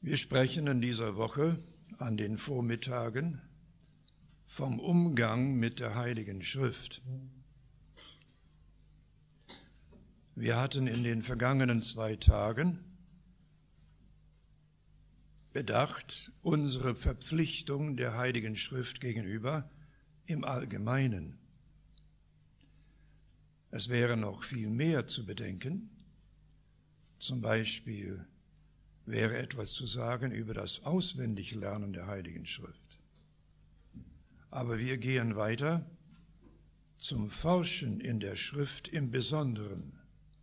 Wir sprechen in dieser Woche an den Vormittagen vom Umgang mit der Heiligen Schrift. Wir hatten in den vergangenen 2 Tagen bedacht unsere Verpflichtung der Heiligen Schrift gegenüber im Allgemeinen. Es wäre noch viel mehr zu bedenken. Zum Beispiel wäre etwas zu sagen über das Auswendiglernen der Heiligen Schrift. Aber wir gehen weiter zum Forschen in der Schrift im Besonderen.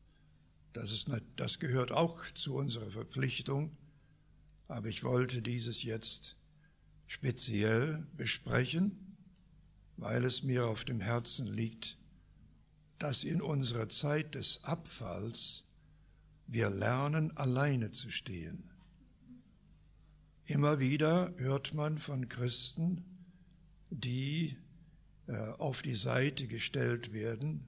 Das gehört auch zu unserer Verpflichtung, aber ich wollte dieses jetzt speziell besprechen, weil es mir auf dem Herzen liegt, dass in unserer Zeit des Abfalls wir lernen, alleine zu stehen. Immer wieder hört man von Christen, die auf die Seite gestellt werden,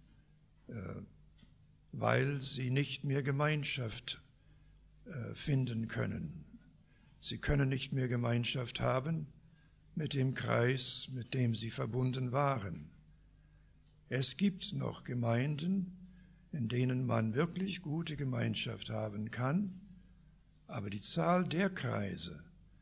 weil sie nicht mehr Gemeinschaft finden können. Sie können nicht mehr Gemeinschaft haben mit dem Kreis, mit dem sie verbunden waren. Es gibt noch Gemeinden, in denen man wirklich gute Gemeinschaft haben kann, aber die Zahl der Kreise,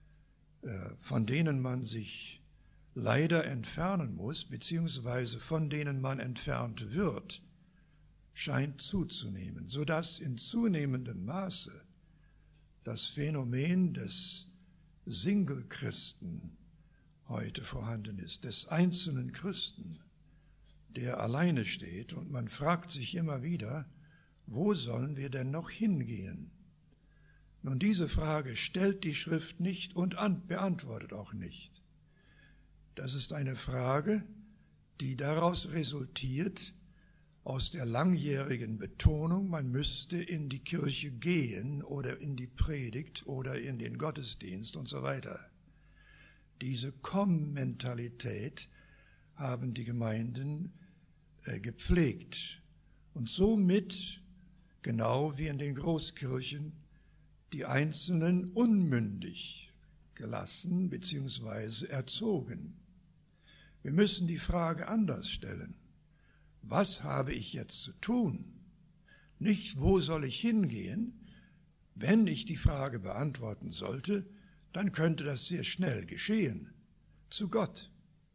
von denen man sich leider entfernen muss, beziehungsweise von denen man entfernt wird, scheint zuzunehmen, sodass in zunehmendem Maße das Phänomen des Single-Christen heute vorhanden ist, des einzelnen Christen, der alleine steht, und man fragt sich immer wieder, wo sollen wir denn noch hingehen? Nun, diese Frage stellt die Schrift nicht und beantwortet auch nicht. Das ist eine Frage, die daraus resultiert, aus der langjährigen Betonung, man müsste in die Kirche gehen oder in die Predigt oder in den Gottesdienst und so weiter. Diese Komm-Mentalität haben die Gemeinden gepflegt und somit, genau wie in den Großkirchen, die Einzelnen unmündig gelassen bzw. erzogen. Wir müssen die Frage anders stellen. Was habe ich jetzt zu tun? Nicht, wo soll ich hingehen? Wenn ich die Frage beantworten sollte, dann könnte das sehr schnell geschehen. Zu Gott.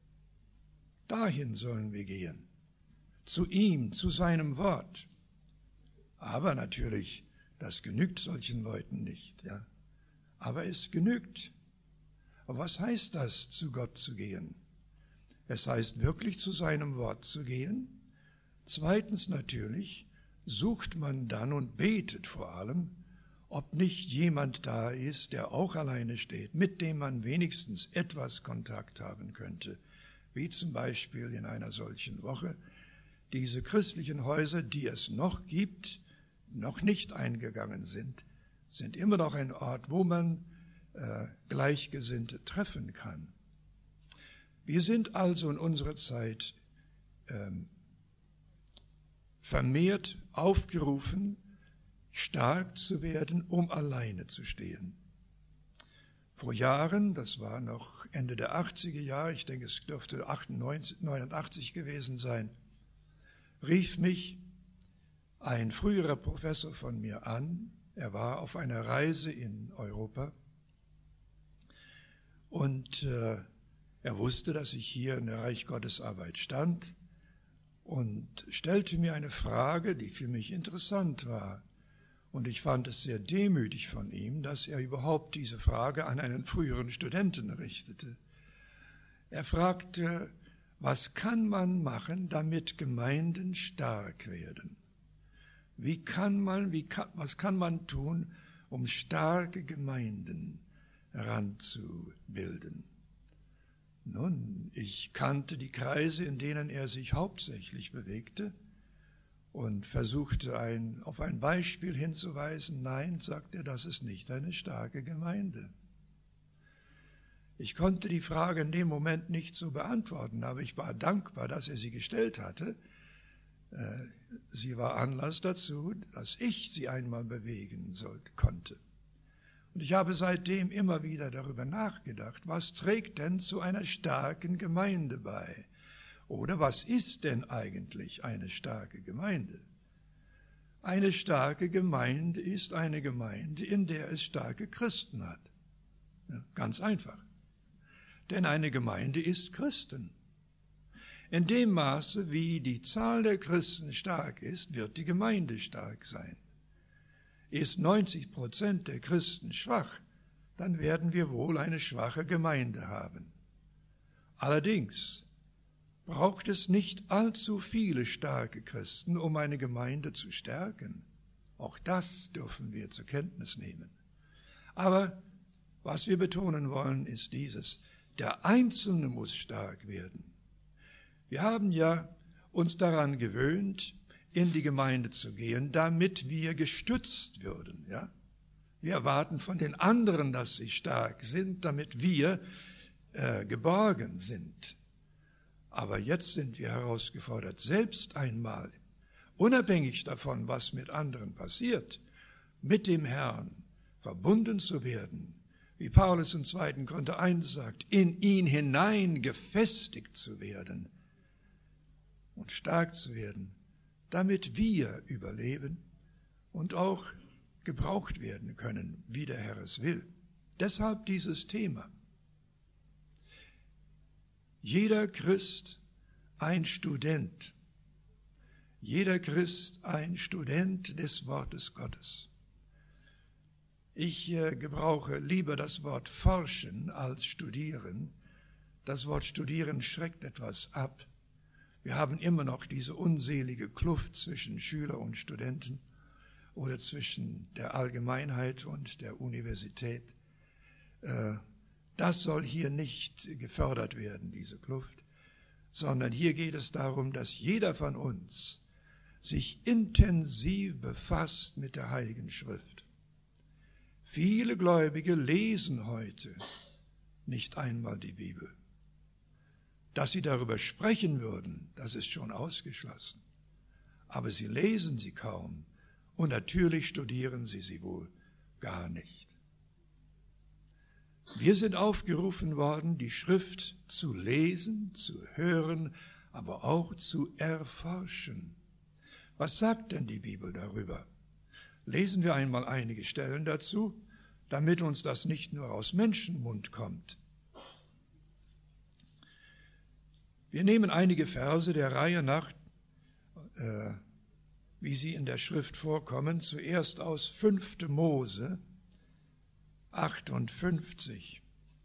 Dahin sollen wir gehen. Zu ihm, zu seinem Wort. Aber natürlich, das genügt solchen Leuten nicht. Ja? Aber es genügt. Aber was heißt das, zu Gott zu gehen? Es heißt wirklich, zu seinem Wort zu gehen. Zweitens natürlich sucht man dann und betet vor allem, ob nicht jemand da ist, der auch alleine steht, mit dem man wenigstens etwas Kontakt haben könnte, wie zum Beispiel in einer solchen Woche. Diese christlichen Häuser, die es noch gibt, noch nicht eingegangen sind, sind immer noch ein Ort, wo man Gleichgesinnte treffen kann. Wir sind also in unserer Zeit vermehrt aufgerufen, stark zu werden, um alleine zu stehen. Vor Jahren, das war noch Ende der 80er Jahre, ich denke, es dürfte 89 gewesen sein, rief mich ein früherer Professor von mir an. Er war auf einer Reise in Europa und er wusste, dass ich hier in der Reich Gottes Arbeit stand und stellte mir eine Frage, die für mich interessant war. Und ich fand es sehr demütig von ihm, dass er überhaupt diese Frage an einen früheren Studenten richtete. Er fragte, was kann man machen, damit Gemeinden stark werden? Was kann man tun, um starke Gemeinden heranzubilden? Nun, ich kannte die Kreise, in denen er sich hauptsächlich bewegte und versuchte auf ein Beispiel hinzuweisen. Nein, sagt er, das ist nicht eine starke Gemeinde. Ich konnte die Frage in dem Moment nicht so beantworten, aber ich war dankbar, dass er sie gestellt hatte. Sie war Anlass dazu, dass ich sie einmal bewegen konnte. Und Und ich habe seitdem immer wieder darüber nachgedacht, was trägt denn zu einer starken Gemeinde bei? Oder was ist denn eigentlich eine starke Gemeinde? Eine starke Gemeinde ist eine Gemeinde, in der es starke Christen hat. Ja, ganz einfach. Denn eine Gemeinde ist Christen. In dem Maße, wie die Zahl der Christen stark ist, wird die Gemeinde stark sein. Ist 90% der Christen schwach, dann werden wir wohl eine schwache Gemeinde haben. Allerdings braucht es nicht allzu viele starke Christen, um eine Gemeinde zu stärken. Auch das dürfen wir zur Kenntnis nehmen. Aber was wir betonen wollen, ist dieses: Der Einzelne muss stark werden. Wir haben ja uns daran gewöhnt, in die Gemeinde zu gehen, damit wir gestützt würden. Ja? Wir erwarten von den anderen, dass sie stark sind, damit wir geborgen sind. Aber jetzt sind wir herausgefordert, selbst einmal, unabhängig davon, was mit anderen passiert, mit dem Herrn verbunden zu werden, wie Paulus in 2. Korinther 1 sagt, in ihn hinein gefestigt zu werden und stark zu werden, damit wir überleben und auch gebraucht werden können, wie der Herr es will. Deshalb dieses Thema. Jeder Christ ein Student. Jeder Christ ein Student des Wortes Gottes. Ich gebrauche lieber das Wort forschen als studieren. Das Wort studieren schreckt etwas ab. Wir haben immer noch diese unselige Kluft zwischen Schüler und Studenten oder zwischen der Allgemeinheit und der Universität. Das soll hier nicht gefördert werden, diese Kluft, sondern hier geht es darum, dass jeder von uns sich intensiv befasst mit der Heiligen Schrift. Viele Gläubige lesen heute nicht einmal die Bibel. Dass sie darüber sprechen würden, das ist schon ausgeschlossen. Aber sie lesen sie kaum und natürlich studieren sie wohl gar nicht. Wir sind aufgerufen worden, die Schrift zu lesen, zu hören, aber auch zu erforschen. Was sagt denn die Bibel darüber? Lesen wir einmal einige Stellen dazu, damit uns das nicht nur aus Menschenmund kommt. Wir nehmen einige Verse der Reihe nach, wie sie in der Schrift vorkommen, zuerst aus 5. Mose 58.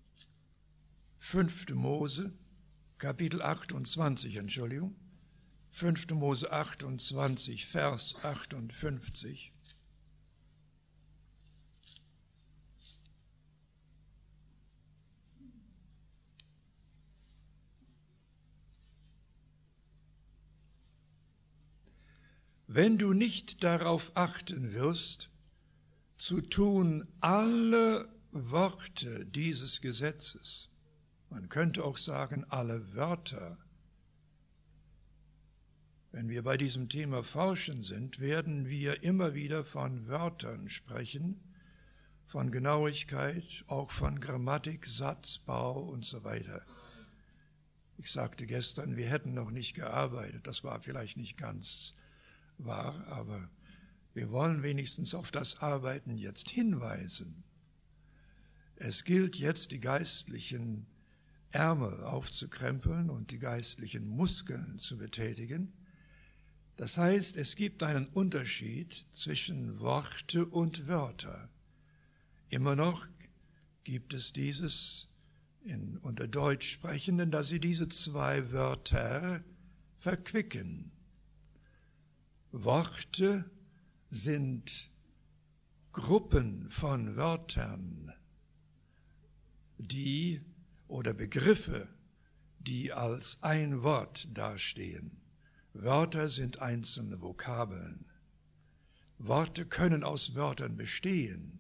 5. Mose, Kapitel 28, 5. Mose 28, Vers 58. Wenn du nicht darauf achten wirst, zu tun alle Worte dieses Gesetzes, man könnte auch sagen alle Wörter. Wenn wir bei diesem Thema Forschen sind, werden wir immer wieder von Wörtern sprechen, von Genauigkeit, auch von Grammatik, Satzbau und so weiter. Ich sagte gestern, wir hätten noch nicht gearbeitet, das war vielleicht nicht ganz wahr, aber wir wollen wenigstens auf das Arbeiten jetzt hinweisen. Es gilt jetzt, die geistlichen Ärmel aufzukrempeln und die geistlichen Muskeln zu betätigen. Das heißt, es gibt einen Unterschied zwischen Worte und Wörter. Immer noch gibt es dieses unter Deutschsprechenden, dass sie diese zwei Wörter verquicken. Worte sind Gruppen von Wörtern, oder Begriffe, die als ein Wort dastehen. Wörter sind einzelne Vokabeln. Worte können aus Wörtern bestehen.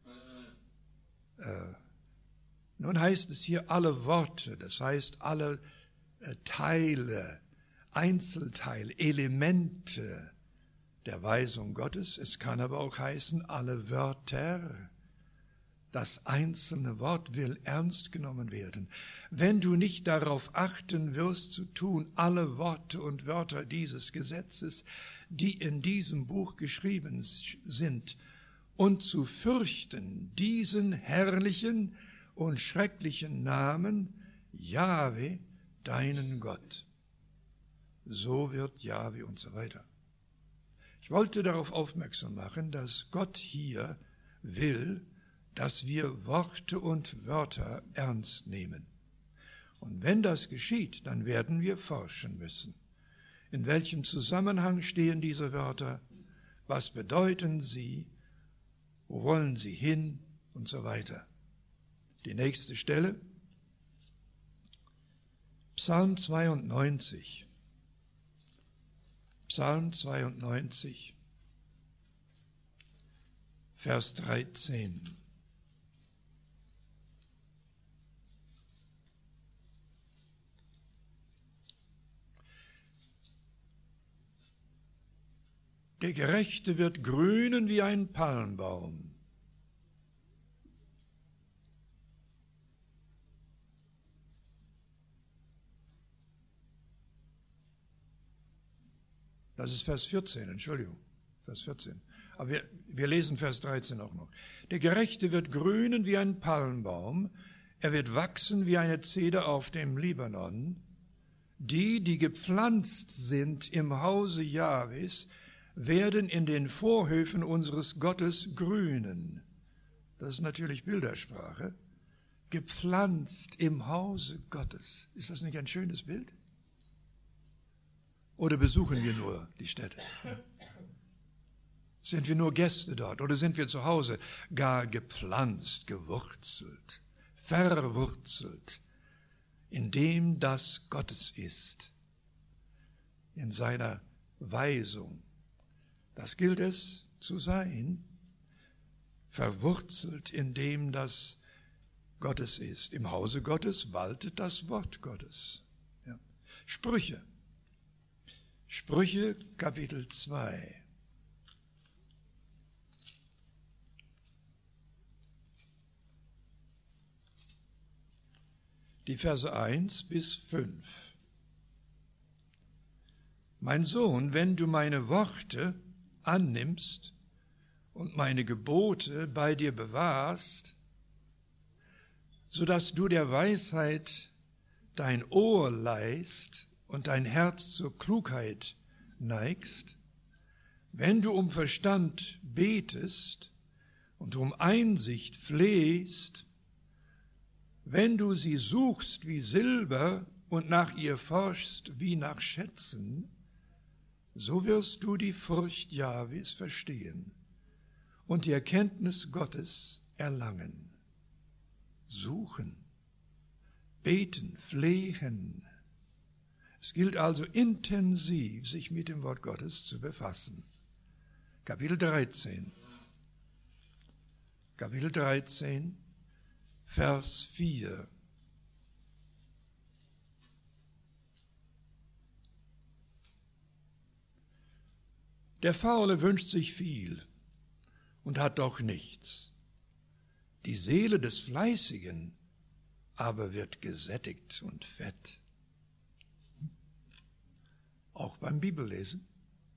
Nun heißt es hier alle Worte, das heißt alle Teile, Einzelteile, Elemente der Weisung Gottes. Es kann aber auch heißen alle Wörter. Das einzelne Wort will ernst genommen werden. Wenn du nicht darauf achten wirst, zu tun, alle Worte und Wörter dieses Gesetzes, die in diesem Buch geschrieben sind, und zu fürchten diesen herrlichen und schrecklichen Namen, Jahwe, deinen Gott. So wird Jahwe und so weiter. Ich wollte darauf aufmerksam machen, dass Gott hier will, dass wir Worte und Wörter ernst nehmen. Und wenn das geschieht, dann werden wir forschen müssen. In welchem Zusammenhang stehen diese Wörter? Was bedeuten sie? Wo wollen sie hin? Und so weiter. Die nächste Stelle, Psalm 92. Psalm 92, Vers 13. Der Gerechte wird grünen wie ein Palmbaum. Das ist Vers 14, Entschuldigung, Vers 14. Aber wir lesen Vers 13 auch noch. Der Gerechte wird grünen wie ein Palmbaum, er wird wachsen wie eine Zeder auf dem Libanon. Die, die gepflanzt sind im Hause Jahwes, werden in den Vorhöfen unseres Gottes grünen. Das ist natürlich Bildersprache. Gepflanzt im Hause Gottes. Ist das nicht ein schönes Bild? Oder besuchen wir nur die Städte? Sind wir nur Gäste dort oder sind wir zu Hause gar gepflanzt, gewurzelt, verwurzelt, in dem das Gottes ist, in seiner Weisung? Das gilt es zu sein, verwurzelt in dem das Gottes ist. Im Hause Gottes waltet das Wort Gottes. Ja. Sprüche, Kapitel 2. Die Verse 1 bis 5. Mein Sohn, wenn du meine Worte annimmst und meine Gebote bei dir bewahrst, so dass du der Weisheit dein Ohr leihst und dein Herz zur Klugheit neigst, wenn du um Verstand betest und um Einsicht flehst, wenn du sie suchst wie Silber und nach ihr forschst wie nach Schätzen, so wirst du die Furcht Jahwes verstehen und die Erkenntnis Gottes erlangen. Suchen, beten, flehen. Es gilt also intensiv, sich mit dem Wort Gottes zu befassen. Kapitel 13, Vers 4. Der Faule wünscht sich viel und hat doch nichts. Die Seele des Fleißigen aber wird gesättigt und fett. Auch beim Bibellesen.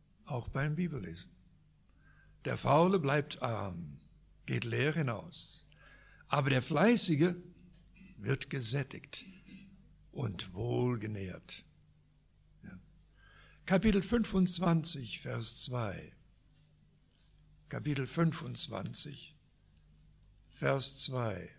Der Faule bleibt arm, geht leer hinaus. Aber der Fleißige wird gesättigt und wohlgenährt. Ja. Kapitel 25, Vers 2. Kapitel 25, Vers 2.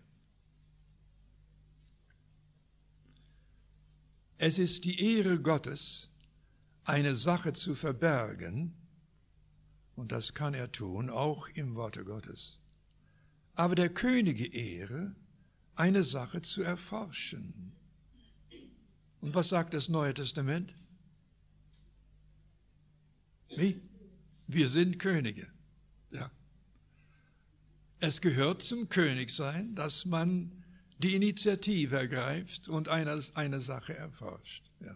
Es ist die Ehre Gottes, eine Sache zu verbergen, und das kann er tun, auch im Worte Gottes. Aber der Könige Ehre, eine Sache zu erforschen. Und was sagt das Neue Testament? Wie? Wir sind Könige. Ja. Es gehört zum Königsein, dass man die Initiative ergreift und eine Sache erforscht. Ja.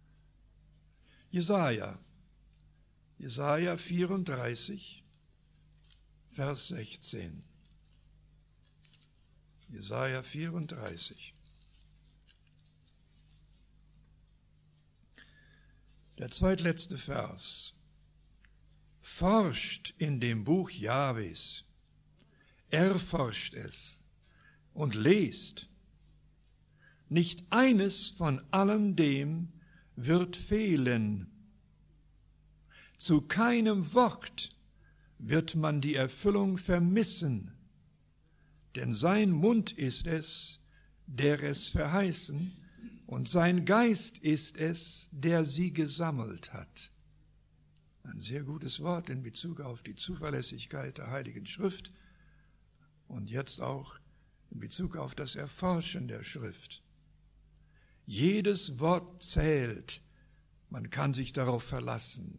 Jesaja 34, Vers 16. Jesaja 34. Der zweitletzte Vers. Forscht in dem Buch Jahwes, erforscht es und lest. Nicht eines von allem dem wird fehlen. Zu keinem Wort wird man die Erfüllung vermissen, denn sein Mund ist es, der es verheißen, und sein Geist ist es, der sie gesammelt hat. Ein sehr gutes Wort in Bezug auf die Zuverlässigkeit der Heiligen Schrift und jetzt auch in Bezug auf das Erforschen der Schrift. Jedes Wort zählt, man kann sich darauf verlassen.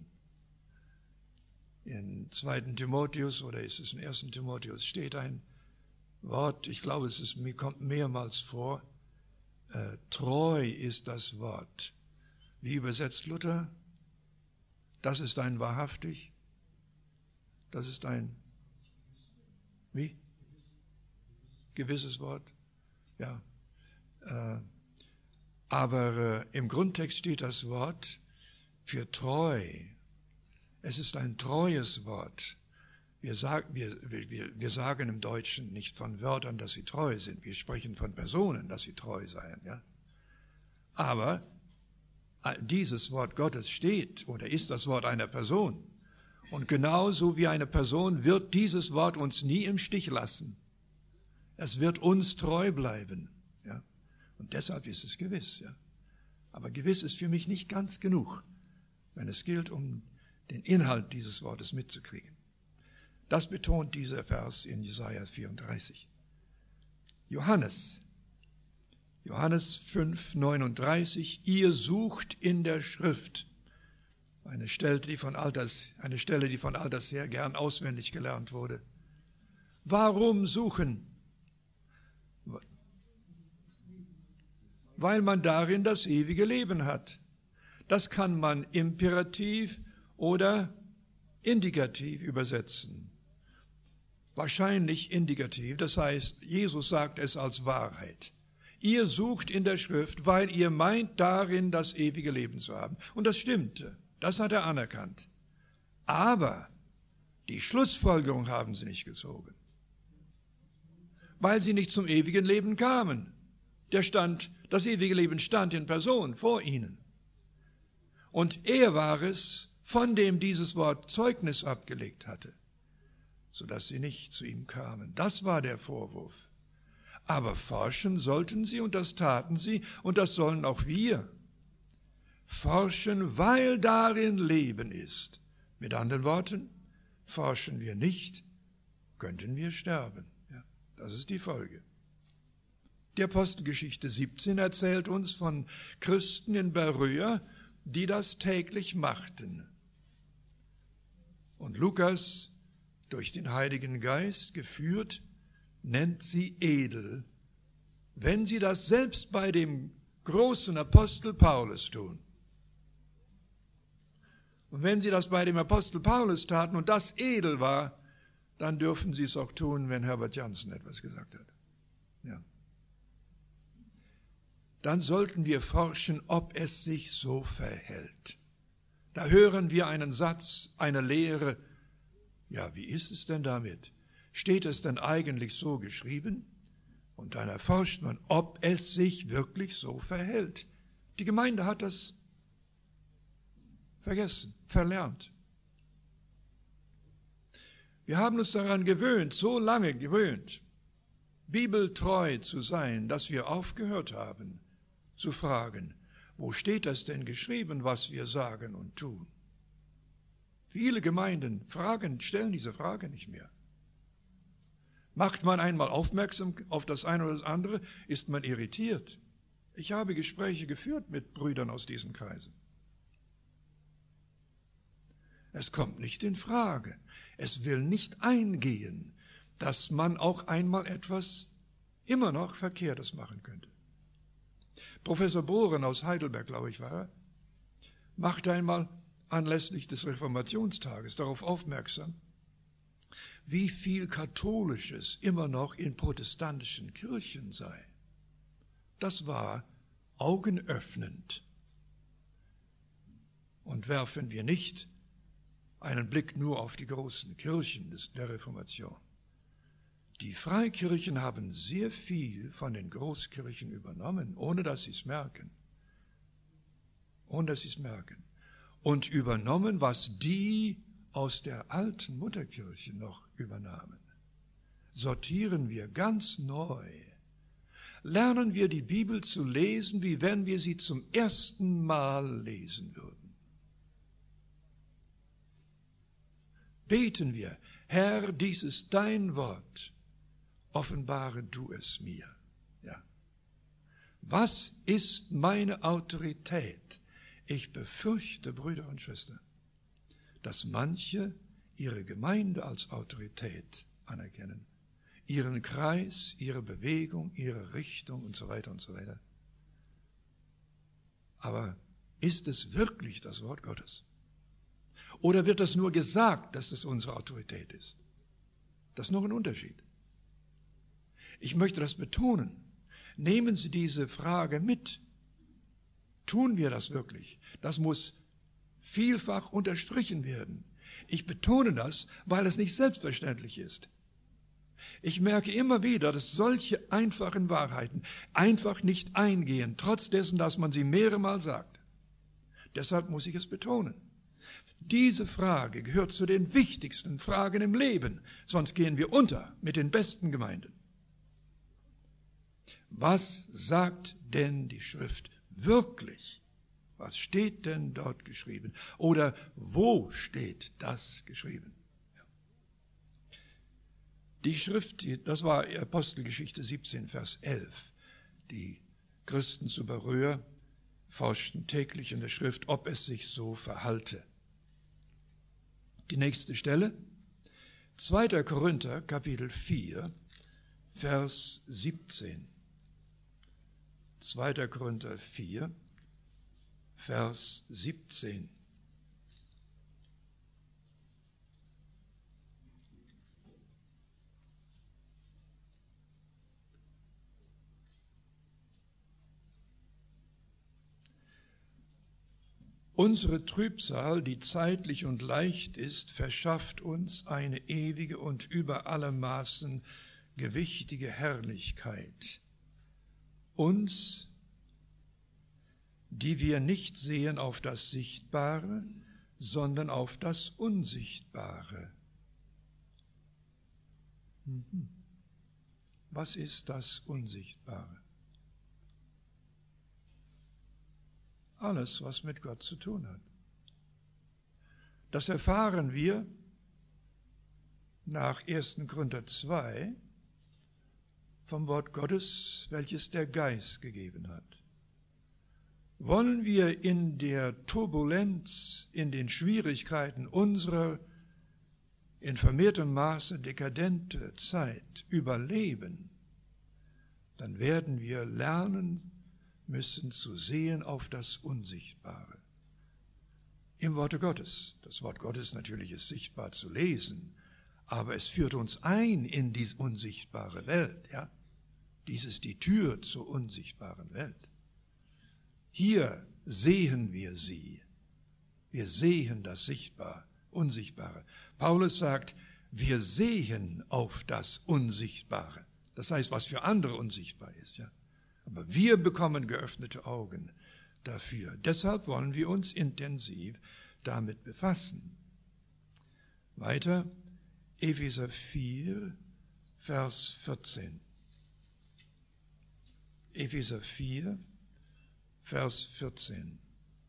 In 2. Timotheus oder ist es in 1. Timotheus steht ein Wort, ich glaube, kommt mehrmals vor, treu ist das Wort. Wie übersetzt Luther? Das ist ein wahrhaftig, das ist ein, wie? Gewisses Wort, ja. Aber im Grundtext steht das Wort für treu. Es ist ein treues Wort. Wir sagen im Deutschen nicht von Wörtern, dass sie treu sind. Wir sprechen von Personen, dass sie treu seien. Ja? Aber dieses Wort Gottes steht oder ist das Wort einer Person. Und genauso wie eine Person wird dieses Wort uns nie im Stich lassen. Es wird uns treu bleiben. Ja? Und deshalb ist es gewiss. Ja? Aber gewiss ist für mich nicht ganz genug, wenn es gilt, um den Inhalt dieses Wortes mitzukriegen. Das betont dieser Vers in Jesaja 34. Johannes 5,39, ihr sucht in der Schrift. Eine Stelle, die von alters her gern auswendig gelernt wurde. Warum suchen? Weil man darin das ewige Leben hat. Das kann man imperativ oder indikativ übersetzen. Wahrscheinlich indikativ, das heißt, Jesus sagt es als Wahrheit. Ihr sucht in der Schrift, weil ihr meint, darin das ewige Leben zu haben. Und das stimmte, das hat er anerkannt. Aber die Schlussfolgerung haben sie nicht gezogen, weil sie nicht zum ewigen Leben kamen. Das ewige Leben stand in Person vor ihnen. Und er war es, von dem dieses Wort Zeugnis abgelegt hatte, sodass sie nicht zu ihm kamen. Das war der Vorwurf. Aber forschen sollten sie, und das taten sie, und das sollen auch wir. Forschen, weil darin Leben ist. Mit anderen Worten, forschen wir nicht, könnten wir sterben. Ja, das ist die Folge. Die Apostelgeschichte 17 erzählt uns von Christen in Beröa, die das täglich machten. Und Lukas, durch den Heiligen Geist geführt, nennt sie edel, wenn sie das selbst bei dem großen Apostel Paulus tun. Und wenn sie das bei dem Apostel Paulus taten und das edel war, dann dürfen sie es auch tun, wenn Herbert Jansen etwas gesagt hat. Ja. Dann sollten wir forschen, ob es sich so verhält. Da hören wir einen Satz, eine Lehre. Ja, wie ist es denn damit? Steht es denn eigentlich so geschrieben? Und dann erforscht man, ob es sich wirklich so verhält. Die Gemeinde hat das vergessen, verlernt. Wir haben uns daran gewöhnt, so lange gewöhnt, bibeltreu zu sein, dass wir aufgehört haben, zu fragen, wo steht das denn geschrieben, was wir sagen und tun? Viele Gemeinden stellen diese Frage nicht mehr. Macht man einmal aufmerksam auf das eine oder das andere, ist man irritiert. Ich habe Gespräche geführt mit Brüdern aus diesen Kreisen. Es kommt nicht in Frage. Es will nicht eingehen, dass man auch einmal etwas immer noch Verkehrtes machen könnte. Professor Bohren aus Heidelberg, glaube ich, war er, machte einmal anlässlich des Reformationstages darauf aufmerksam, wie viel Katholisches immer noch in protestantischen Kirchen sei. Das war augenöffnend. Und werfen wir nicht einen Blick nur auf die großen Kirchen der Reformation. Die Freikirchen haben sehr viel von den Großkirchen übernommen, ohne dass sie es merken. Ohne dass sie es merken. Und übernommen, was die aus der alten Mutterkirche noch übernahmen. Sortieren wir ganz neu. Lernen wir die Bibel zu lesen, wie wenn wir sie zum ersten Mal lesen würden. Beten wir, Herr, dies ist dein Wort, offenbare du es mir. Ja. Was ist meine Autorität? Ich befürchte, Brüder und Schwestern, dass manche ihre Gemeinde als Autorität anerkennen, ihren Kreis, ihre Bewegung, ihre Richtung und so weiter und so weiter. Aber ist es wirklich das Wort Gottes? Oder wird das nur gesagt, dass es unsere Autorität ist? Das ist noch ein Unterschied. Ich möchte das betonen. Nehmen Sie diese Frage mit. Tun wir das wirklich? Das muss vielfach unterstrichen werden. Ich betone das, weil es nicht selbstverständlich ist. Ich merke immer wieder, dass solche einfachen Wahrheiten einfach nicht eingehen, trotz dessen, dass man sie mehrere Mal sagt. Deshalb muss ich es betonen. Diese Frage gehört zu den wichtigsten Fragen im Leben, sonst gehen wir unter mit den besten Gemeinden. Was sagt denn die Schrift wirklich? Was steht denn dort geschrieben? Oder wo steht das geschrieben? Ja. Die Schrift, das war Apostelgeschichte 17, Vers 11. Die Christen zu Beröa forschten täglich in der Schrift, ob es sich so verhalte. Die nächste Stelle, 2. Korinther, Kapitel 4, Vers 17. 2. Korinther 4, Vers 17. Unsere Trübsal, die zeitlich und leicht ist, verschafft uns eine ewige und über alle Maßen gewichtige Herrlichkeit. Uns, die wir nicht sehen auf das Sichtbare, sondern auf das Unsichtbare. Was ist das Unsichtbare? Alles, was mit Gott zu tun hat. Das erfahren wir nach 1. Korinther 2 vom Wort Gottes, welches der Geist gegeben hat. Wollen wir in der Turbulenz, in den Schwierigkeiten unserer in vermehrtem Maße dekadente Zeit überleben, dann werden wir lernen müssen zu sehen auf das Unsichtbare. Im Worte Gottes. Das Wort Gottes natürlich ist sichtbar zu lesen, aber es führt uns ein in diese unsichtbare Welt. Ja? Dies ist die Tür zur unsichtbaren Welt. Hier sehen wir sie. Wir sehen das Unsichtbare. Paulus sagt, wir sehen auf das Unsichtbare. Das heißt, was für andere unsichtbar ist. Ja? Aber wir bekommen geöffnete Augen dafür. Deshalb wollen wir uns intensiv damit befassen. Weiter, Epheser 4, Vers 14. Epheser 4, Vers 14.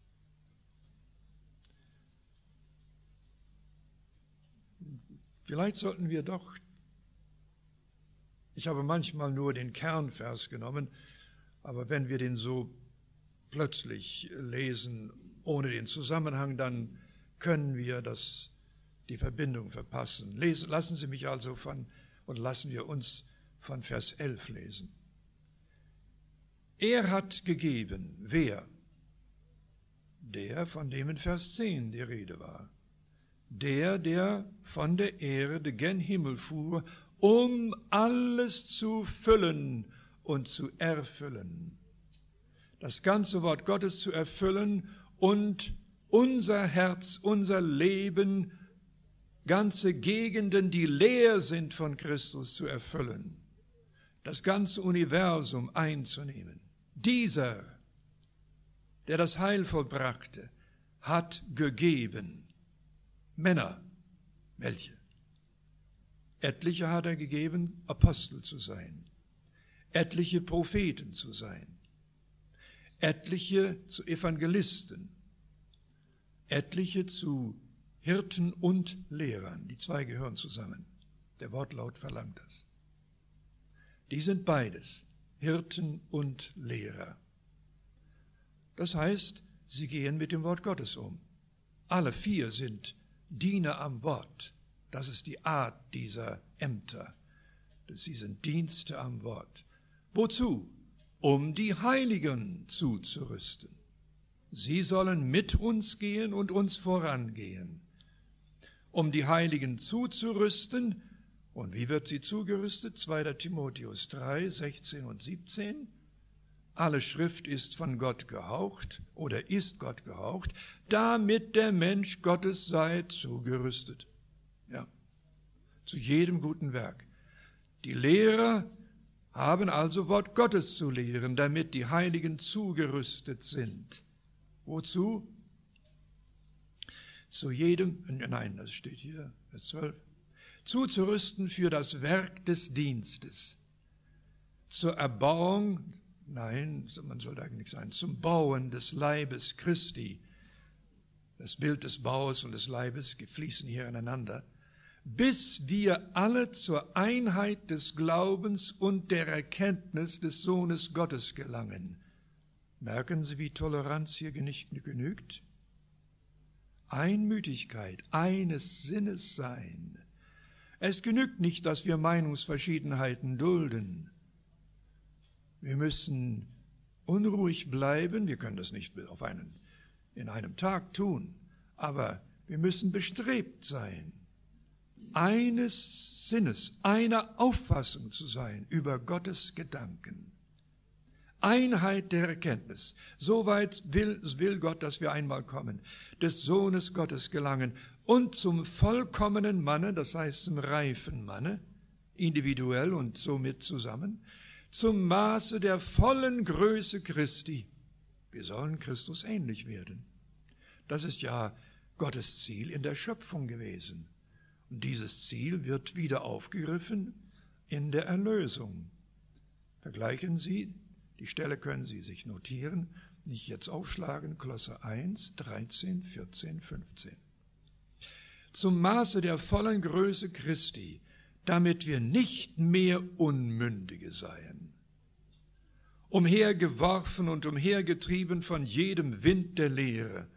Vielleicht sollten wir doch, ich habe manchmal nur den Kernvers genommen, aber wenn wir den so plötzlich lesen, ohne den Zusammenhang, dann können wir die Verbindung verpassen. Lassen Sie mich also und lassen wir uns von Vers 11 lesen. Er hat gegeben, wer? Der, von dem in Vers 10 die Rede war. der von der Erde gen Himmel fuhr, um alles zu füllen und zu erfüllen. Das ganze Wort Gottes zu erfüllen und unser Herz, unser Leben, ganze Gegenden, die leer sind von Christus, zu erfüllen. Das ganze Universum einzunehmen. Dieser, der das Heil vollbrachte, hat gegeben. Männer, welche? Etliche hat er gegeben, Apostel zu sein, etliche Propheten zu sein, etliche zu Evangelisten, etliche zu Hirten und Lehrern. Die zwei gehören zusammen. Der Wortlaut verlangt das. Die sind beides, Hirten und Lehrer. Das heißt, sie gehen mit dem Wort Gottes um. Alle vier sind Diener am Wort. Das ist die Art dieser Ämter. Sie sind Dienste am Wort. Wozu? Um die Heiligen zuzurüsten. Sie sollen mit uns gehen und uns vorangehen. Um die Heiligen zuzurüsten. Und wie wird sie zugerüstet? 2. Timotheus 3, 16 und 17. Alle Schrift ist von Gott gehaucht oder ist Gott gehaucht, damit der Mensch Gottes sei zugerüstet. Ja, zu jedem guten Werk. Die Lehrer haben also Wort Gottes zu lehren, damit die Heiligen zugerüstet sind. Wozu? Zu jedem, nein, das steht hier, Vers 12, zuzurüsten für das Werk des Dienstes, zur Erbauung, nein, man soll eigentlich sagen, zum Bauen des Leibes Christi. Das Bild des Baues und des Leibes fließen hier ineinander, bis wir alle zur Einheit des Glaubens und der Erkenntnis des Sohnes Gottes gelangen. Merken Sie, wie Toleranz hier nicht genügt? Einmütigkeit, eines Sinnes sein. Es genügt nicht, dass wir Meinungsverschiedenheiten dulden. Wir müssen unruhig bleiben, wir können das nicht in einem Tag tun, aber wir müssen bestrebt sein, eines Sinnes, einer Auffassung zu sein über Gottes Gedanken. Einheit der Erkenntnis, soweit will Gott, dass wir einmal kommen, des Sohnes Gottes gelangen und zum vollkommenen Manne, das heißt zum reifen Manne, individuell und somit zusammen, zum Maße der vollen Größe Christi. Wir sollen Christus ähnlich werden. Das ist ja Gottes Ziel in der Schöpfung gewesen. Und dieses Ziel wird wieder aufgegriffen in der Erlösung. Vergleichen Sie, die Stelle können Sie sich notieren, nicht jetzt aufschlagen, Kolosser 1, 13, 14, 15. Zum Maße der vollen Größe Christi, damit wir nicht mehr Unmündige seien, umhergeworfen und umhergetrieben von jedem Wind der Lehre.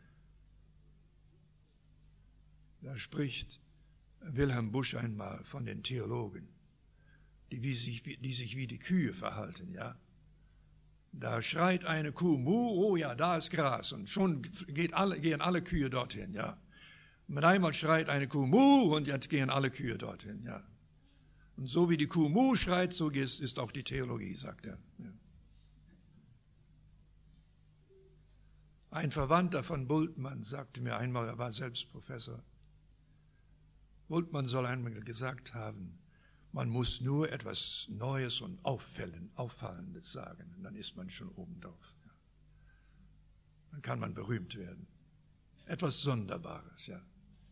Da spricht Wilhelm Busch einmal von den Theologen, die sich wie die Kühe verhalten, ja. Da schreit eine Kuh, Mu, oh ja, da ist Gras, und schon gehen alle Kühe dorthin, ja. Und mit einmal schreit eine Kuh, Mu, und jetzt gehen alle Kühe dorthin, ja. Und so wie die Kuh Mu schreit, so ist auch die Theologie, sagt er. Ja. Ein Verwandter von Bultmann sagte mir einmal, er war selbst Professor, Bultmann soll einmal gesagt haben, man muss nur etwas Neues und Auffallendes sagen, und dann ist man schon obendrauf. Ja. Dann kann man berühmt werden. Etwas Sonderbares, ja.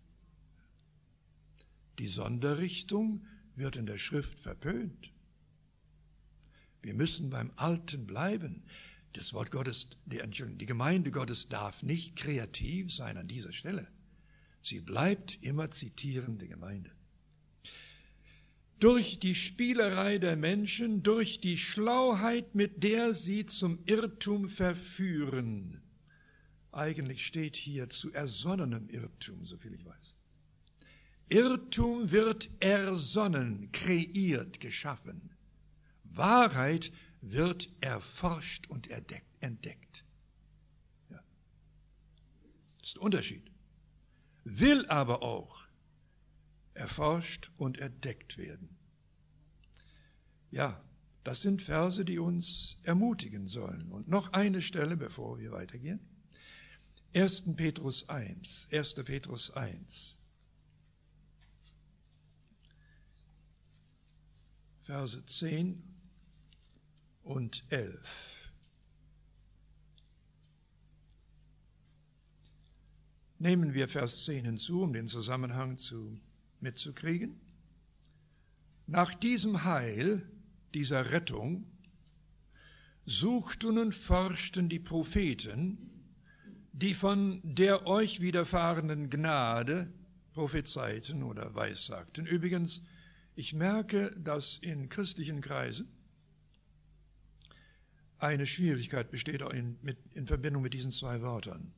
Die Sonderrichtung wird in der Schrift verpönt. Wir müssen beim Alten bleiben. Das Wort Gottes, die Gemeinde Gottes darf nicht kreativ sein an dieser Stelle. Sie bleibt immer zitierende Gemeinde. Durch die Spielerei der Menschen, durch die Schlauheit, mit der sie zum Irrtum verführen. Eigentlich steht hier zu ersonnenem Irrtum, soviel ich weiß. Irrtum wird ersonnen, kreiert, geschaffen. Wahrheit wird erforscht und entdeckt. Ja. Das ist der Unterschied. will aber auch erforscht und entdeckt werden. Ja, das sind Verse, die uns ermutigen sollen. Und noch eine Stelle, bevor wir weitergehen. 1. Petrus 1, Verse 10 und 11. Nehmen wir Vers 10 hinzu, um den Zusammenhang mitzukriegen. Nach diesem Heil, dieser Rettung, suchten und forschten die Propheten, die von der euch widerfahrenen Gnade prophezeiten oder weissagten. Übrigens, ich merke, dass in christlichen Kreisen eine Schwierigkeit besteht in Verbindung mit diesen zwei Wörtern.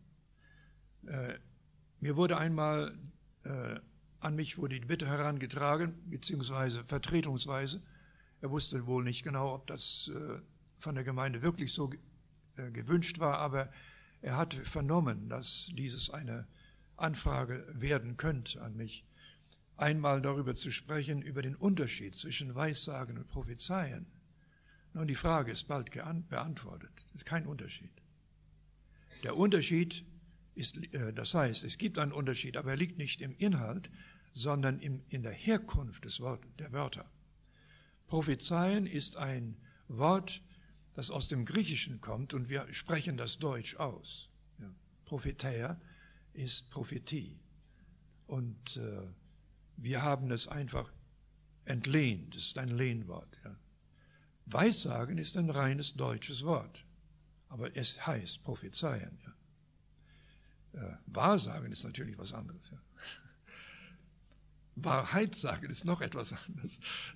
Mir wurde einmal, an mich wurde die Bitte herangetragen, beziehungsweise vertretungsweise, er wusste wohl nicht genau, ob das von der Gemeinde wirklich so gewünscht war, aber er hatte vernommen, dass dieses eine Anfrage werden könnte an mich, einmal darüber zu sprechen, über den Unterschied zwischen Weissagen und Prophezeien. Nun, die Frage ist bald beantwortet. Es ist kein Unterschied. Der Unterschied ist, das heißt, es gibt einen Unterschied, aber er liegt nicht im Inhalt, sondern in der Herkunft der Wörter. Prophezeien ist ein Wort, das aus dem Griechischen kommt, und wir sprechen das Deutsch aus. Ja. Propheteia ist Prophetie. Und wir haben es einfach entlehnt, es ist ein Lehnwort. Ja. Weissagen ist ein reines deutsches Wort, aber es heißt Prophezeien. Ja. Wahrsagen ist natürlich was anderes. Ja. Wahrheitssagen ist noch etwas anderes.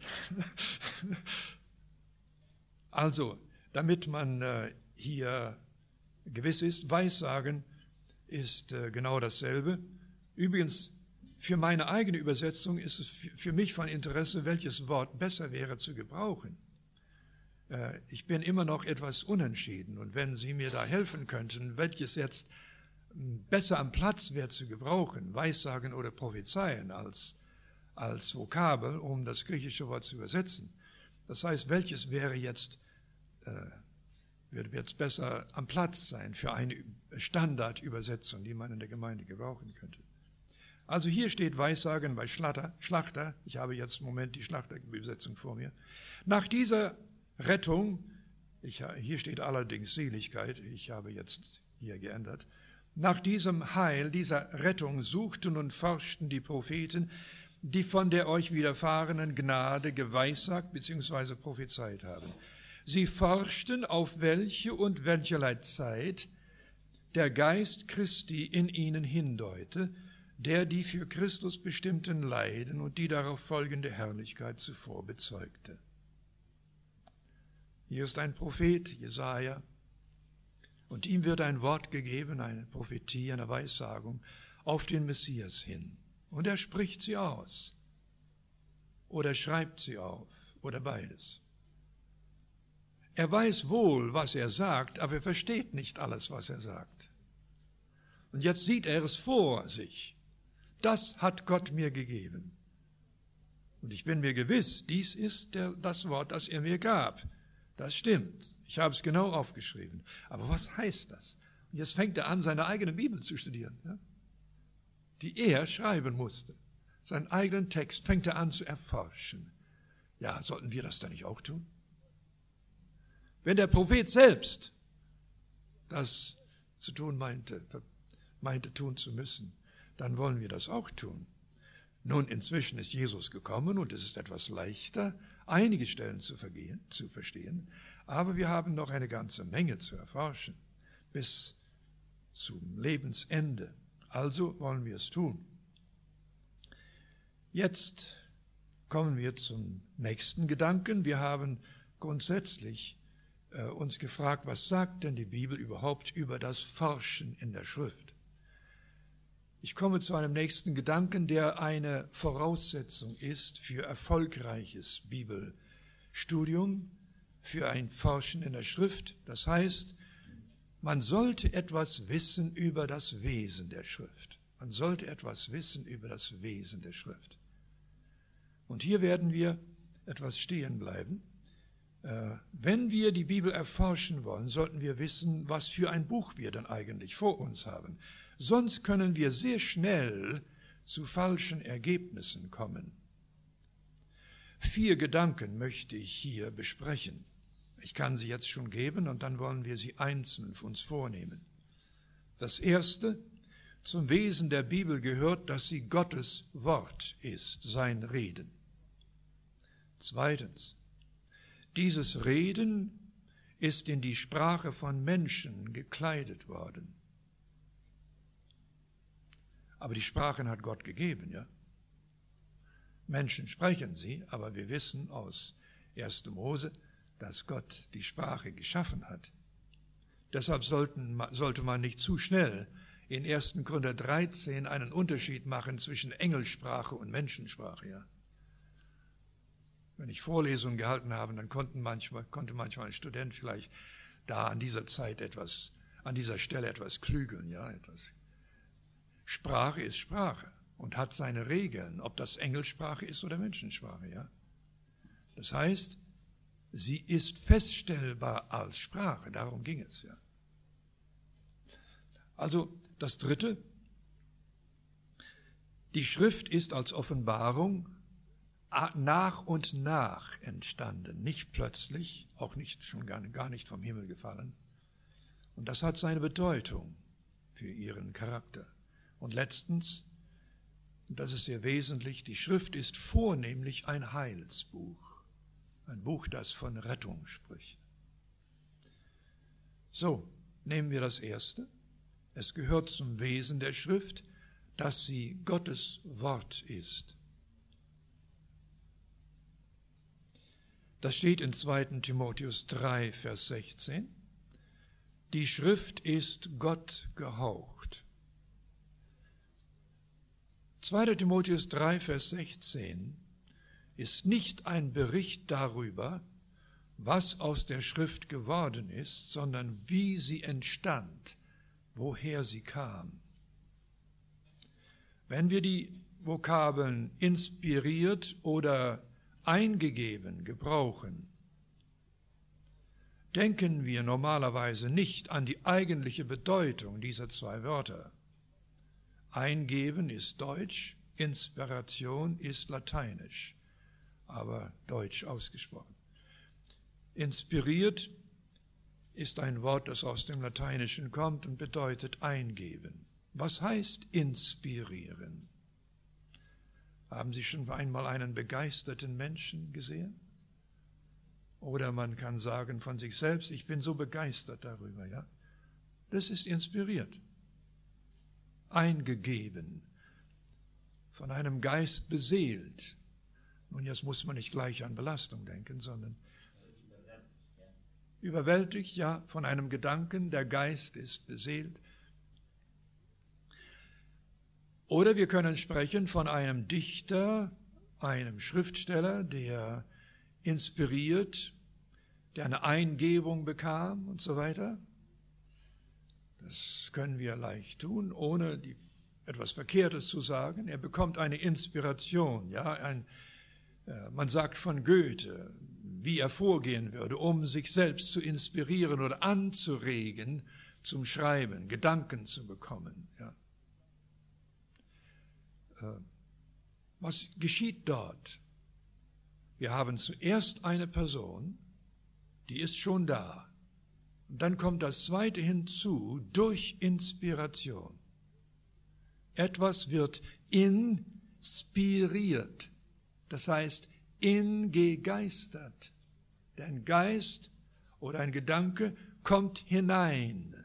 Also, damit man hier gewiss ist, Weissagen ist genau dasselbe. Übrigens, für meine eigene Übersetzung ist es für mich von Interesse, welches Wort besser wäre zu gebrauchen. Ich bin immer noch etwas unentschieden, und wenn Sie mir da helfen könnten, welches jetzt besser am Platz wäre zu gebrauchen, Weissagen oder Prophezeien als Vokabel, um das griechische Wort zu übersetzen. Das heißt, welches wäre jetzt wird jetzt besser am Platz sein für eine Standardübersetzung, die man in der Gemeinde gebrauchen könnte. Also hier steht Weissagen bei Schlachter, ich habe jetzt im Moment die Schlachterübersetzung vor mir. Nach dieser Rettung, hier steht allerdings Seligkeit, ich habe jetzt hier geändert, nach diesem Heil, dieser Rettung suchten und forschten die Propheten, die von der euch widerfahrenen Gnade geweissagt bzw. prophezeit haben. Sie forschten, auf welche und welcherlei Zeit der Geist Christi in ihnen hindeute, der die für Christus bestimmten Leiden und die darauf folgende Herrlichkeit zuvor bezeugte. Hier ist ein Prophet, Jesaja, und ihm wird ein Wort gegeben, eine Prophetie, eine Weissagung auf den Messias hin. Und er spricht sie aus oder schreibt sie auf oder beides. Er weiß wohl, was er sagt, aber er versteht nicht alles, was er sagt. Und jetzt sieht er es vor sich. Das hat Gott mir gegeben. Und ich bin mir gewiss, dies ist das Wort, das er mir gab. Das stimmt. Ich habe es genau aufgeschrieben. Aber was heißt das? Und jetzt fängt er an, seine eigene Bibel zu studieren, ja? Die er schreiben musste. Seinen eigenen Text fängt er an zu erforschen. Ja, sollten wir das dann nicht auch tun? Wenn der Prophet selbst das zu tun meinte tun zu müssen, dann wollen wir das auch tun. Nun, inzwischen ist Jesus gekommen und es ist etwas leichter, einige Stellen zu verstehen, aber wir haben noch eine ganze Menge zu erforschen, bis zum Lebensende. Also wollen wir es tun. Jetzt kommen wir zum nächsten Gedanken. Wir haben grundsätzlich uns gefragt, was sagt denn die Bibel überhaupt über das Forschen in der Schrift? Ich komme zu einem nächsten Gedanken, der eine Voraussetzung ist für erfolgreiches Bibelstudium, für ein Forschen in der Schrift. Das heißt, man sollte etwas wissen über das Wesen der Schrift. Man sollte etwas wissen über das Wesen der Schrift. Und hier werden wir etwas stehen bleiben. Wenn wir die Bibel erforschen wollen, sollten wir wissen, was für ein Buch wir dann eigentlich vor uns haben. Sonst können wir sehr schnell zu falschen Ergebnissen kommen. 4 Gedanken möchte ich hier besprechen. Ich kann sie jetzt schon geben und dann wollen wir sie einzeln für uns vornehmen. Das erste: Zum Wesen der Bibel gehört, dass sie Gottes Wort ist, sein Reden. Zweitens: Dieses Reden ist in die Sprache von Menschen gekleidet worden. Aber die Sprachen hat Gott gegeben, ja? Menschen sprechen sie, aber wir wissen aus 1. Mose, dass Gott die Sprache geschaffen hat. Deshalb sollte man nicht zu schnell in 1. Korinther 13 einen Unterschied machen zwischen Engelsprache und Menschensprache. Ja? Wenn ich Vorlesungen gehalten habe, dann konnte manchmal ein Student vielleicht da an dieser Stelle etwas klügeln. Ja? Sprache ist Sprache und hat seine Regeln, ob das Engelssprache ist oder Menschensprache. Ja? Das heißt, sie ist feststellbar als Sprache, darum ging es. Ja? Also das Dritte: Die Schrift ist als Offenbarung nach und nach entstanden, nicht plötzlich, auch nicht schon gar nicht vom Himmel gefallen. Und das hat seine Bedeutung für ihren Charakter. Und letztens, und das ist sehr wesentlich, die Schrift ist vornehmlich ein Heilsbuch, ein Buch, das von Rettung spricht. So, nehmen wir das Erste. Es gehört zum Wesen der Schrift, dass sie Gottes Wort ist. Das steht in 2. Timotheus 3, Vers 16. Die Schrift ist Gott gehaucht. 2. Timotheus 3, Vers 16 ist nicht ein Bericht darüber, was aus der Schrift geworden ist, sondern wie sie entstand, woher sie kam. Wenn wir die Vokabeln inspiriert oder eingegeben gebrauchen, denken wir normalerweise nicht an die eigentliche Bedeutung dieser 2 Wörter. Eingeben ist Deutsch, Inspiration ist Lateinisch, aber Deutsch ausgesprochen. Inspiriert ist ein Wort, das aus dem Lateinischen kommt und bedeutet eingeben. Was heißt inspirieren? Haben Sie schon einmal einen begeisterten Menschen gesehen? Oder man kann sagen von sich selbst, ich bin so begeistert darüber, ja? Das ist inspiriert. Eingegeben, von einem Geist beseelt. Nun, jetzt muss man nicht gleich an Belastung denken, sondern überwältigt, ja, von einem Gedanken, der Geist ist beseelt. Oder wir können sprechen von einem Dichter, einem Schriftsteller, der inspiriert, der eine Eingebung bekam und so weiter. Das können wir leicht tun, ohne etwas Verkehrtes zu sagen. Er bekommt eine Inspiration. Ja, man sagt von Goethe, wie er vorgehen würde, um sich selbst zu inspirieren oder anzuregen zum Schreiben, Gedanken zu bekommen. Ja. Was geschieht dort? Wir haben zuerst eine Person, die ist schon da. Und dann kommt das Zweite hinzu, durch Inspiration. Etwas wird inspiriert, das heißt ingegeistert. Ein Geist oder ein Gedanke kommt hinein.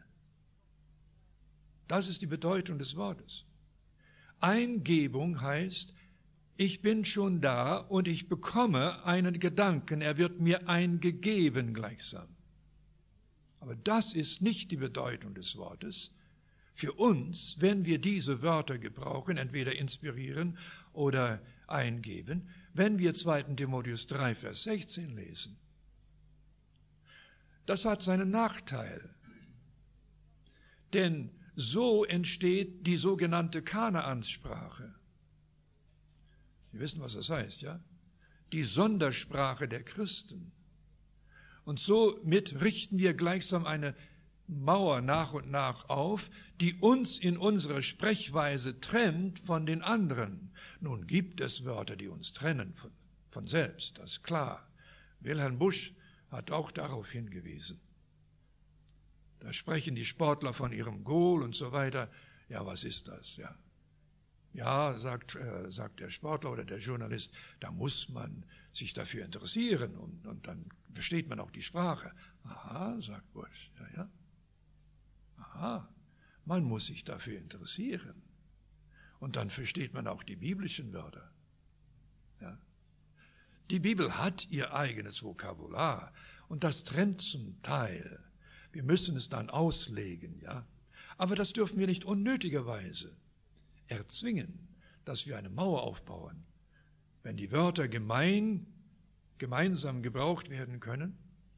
Das ist die Bedeutung des Wortes. Eingebung heißt, ich bin schon da und ich bekomme einen Gedanken, er wird mir eingegeben gleichsam. Aber das ist nicht die Bedeutung des Wortes. Für uns, wenn wir diese Wörter gebrauchen, entweder inspirieren oder eingeben, wenn wir 2. Timotheus 3, Vers 16 lesen. Das hat seinen Nachteil. Denn So entsteht die sogenannte Kanaansprache. Sie wissen, was das heißt, ja? Die Sondersprache der Christen. Und somit richten wir gleichsam eine Mauer nach und nach auf, die uns in unserer Sprechweise trennt von den anderen. Nun gibt es Wörter, die uns trennen von selbst, das ist klar. Wilhelm Busch hat auch darauf hingewiesen. Da sprechen die Sportler von ihrem Goal und so weiter. Ja, was ist das? Ja, sagt der Sportler oder der Journalist, da muss man sich dafür interessieren und dann versteht man auch die Sprache. Aha, sagt Busch, ja. Aha, man muss sich dafür interessieren. Und dann versteht man auch die biblischen Wörter. Ja. Die Bibel hat ihr eigenes Vokabular und das trennt zum Teil. Wir müssen es dann auslegen, ja. Aber das dürfen wir nicht unnötigerweise erzwingen, dass wir eine Mauer aufbauen. Wenn die Wörter gemeinsam gebraucht werden können,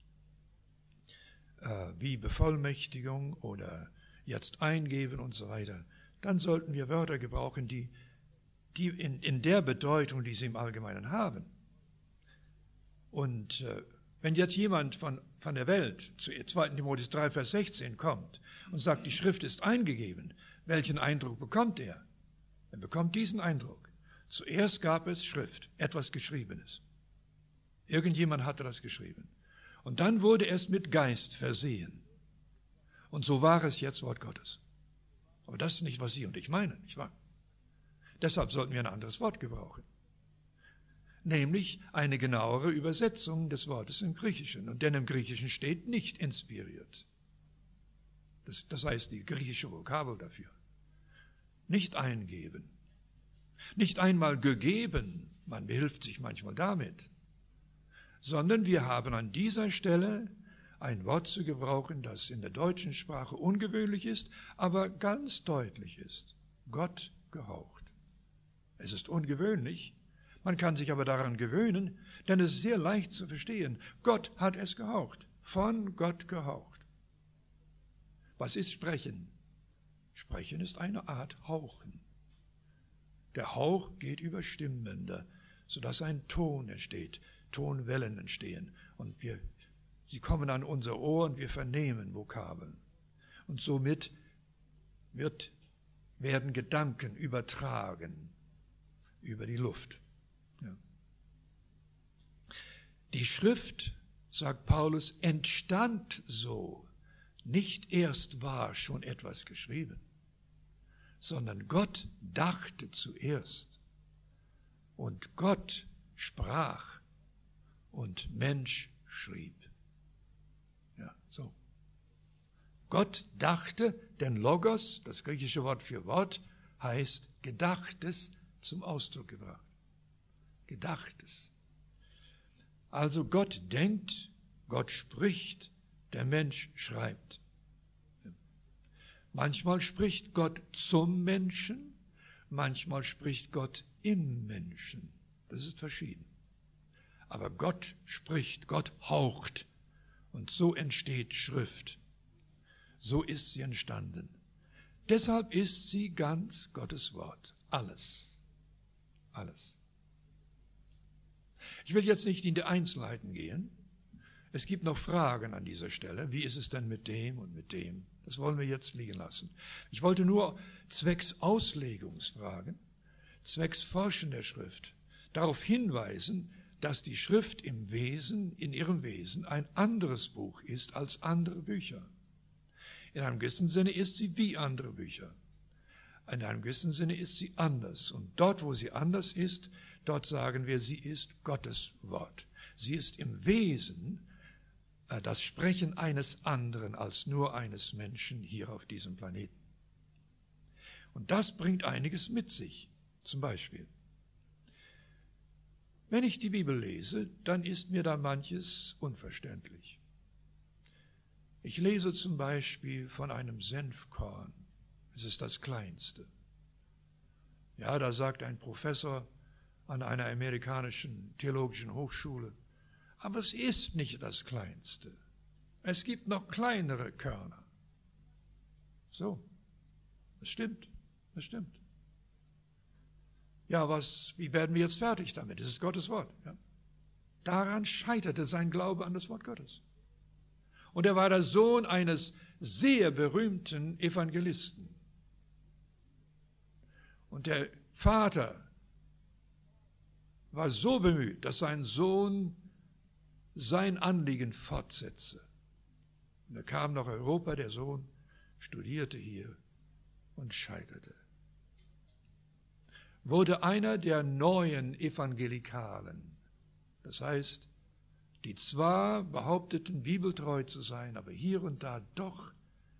wie Bevollmächtigung oder jetzt eingeben und so weiter, dann sollten wir Wörter gebrauchen, die in der Bedeutung, die sie im Allgemeinen haben. Und wenn jetzt jemand von der Welt zu 2. Timotheus 3, Vers 16 kommt und sagt, die Schrift ist eingegeben, welchen Eindruck bekommt er? Er bekommt diesen Eindruck. Zuerst gab es Schrift, etwas Geschriebenes. Irgendjemand hatte das geschrieben. Und dann wurde es mit Geist versehen. Und so war es jetzt Wort Gottes. Aber das ist nicht, was Sie und ich meinen, nicht wahr? Deshalb sollten wir ein anderes Wort gebrauchen. Nämlich eine genauere Übersetzung des Wortes im Griechischen. Und denn im Griechischen steht nicht inspiriert. Das heißt, die griechische Vokabel dafür. Nicht eingeben. Nicht einmal gegeben. Man behilft sich manchmal damit. Sondern wir haben an dieser Stelle ein Wort zu gebrauchen, das in der deutschen Sprache ungewöhnlich ist, aber ganz deutlich ist. Gott gehaucht. Es ist ungewöhnlich, man kann sich aber daran gewöhnen, denn es ist sehr leicht zu verstehen. Gott hat es gehaucht, von Gott gehaucht. Was ist Sprechen? Sprechen ist eine Art Hauchen. Der Hauch geht über Stimmbänder, sodass ein Ton entsteht. Tonwellen entstehen und sie kommen an unser Ohr und wir vernehmen Vokabeln. Und somit werden Gedanken übertragen über die Luft. Ja. Die Schrift, sagt Paulus, entstand so. Nicht erst war schon etwas geschrieben, sondern Gott dachte zuerst und Gott sprach. Und Mensch schrieb. Ja, so. Gott dachte, denn Logos, das griechische Wort für Wort, heißt Gedachtes zum Ausdruck gebracht. Gedachtes. Also Gott denkt, Gott spricht, der Mensch schreibt. Manchmal spricht Gott zum Menschen, manchmal spricht Gott im Menschen. Das ist verschieden. Aber Gott spricht, Gott haucht. Und so entsteht Schrift. So ist sie entstanden. Deshalb ist sie ganz Gottes Wort. Alles. Alles. Ich will jetzt nicht in die Einzelheiten gehen. Es gibt noch Fragen an dieser Stelle. Wie ist es denn mit dem und mit dem? Das wollen wir jetzt liegen lassen. Ich wollte nur zwecks Auslegungsfragen, zwecks Forschen der Schrift darauf hinweisen, dass die Schrift in ihrem Wesen ein anderes Buch ist als andere Bücher. In einem gewissen Sinne ist sie wie andere Bücher. In einem gewissen Sinne ist sie anders. Und dort, wo sie anders ist, dort sagen wir, sie ist Gottes Wort. Sie ist im Wesen das Sprechen eines anderen als nur eines Menschen hier auf diesem Planeten. Und das bringt einiges mit sich. Zum Beispiel, wenn ich die Bibel lese, dann ist mir da manches unverständlich. Ich lese zum Beispiel von einem Senfkorn. Es ist das Kleinste. Ja, da sagt ein Professor an einer amerikanischen theologischen Hochschule, aber es ist nicht das Kleinste. Es gibt noch kleinere Körner. So. Das stimmt, das stimmt. Ja, wie werden wir jetzt fertig damit? Das ist Gottes Wort. Ja. Daran scheiterte sein Glaube an das Wort Gottes. Und er war der Sohn eines sehr berühmten Evangelisten. Und der Vater war so bemüht, dass sein Sohn sein Anliegen fortsetze. Und er kam nach Europa, der Sohn studierte hier und scheiterte. Wurde einer der neuen Evangelikalen. Das heißt, die zwar behaupteten, bibeltreu zu sein, aber hier und da doch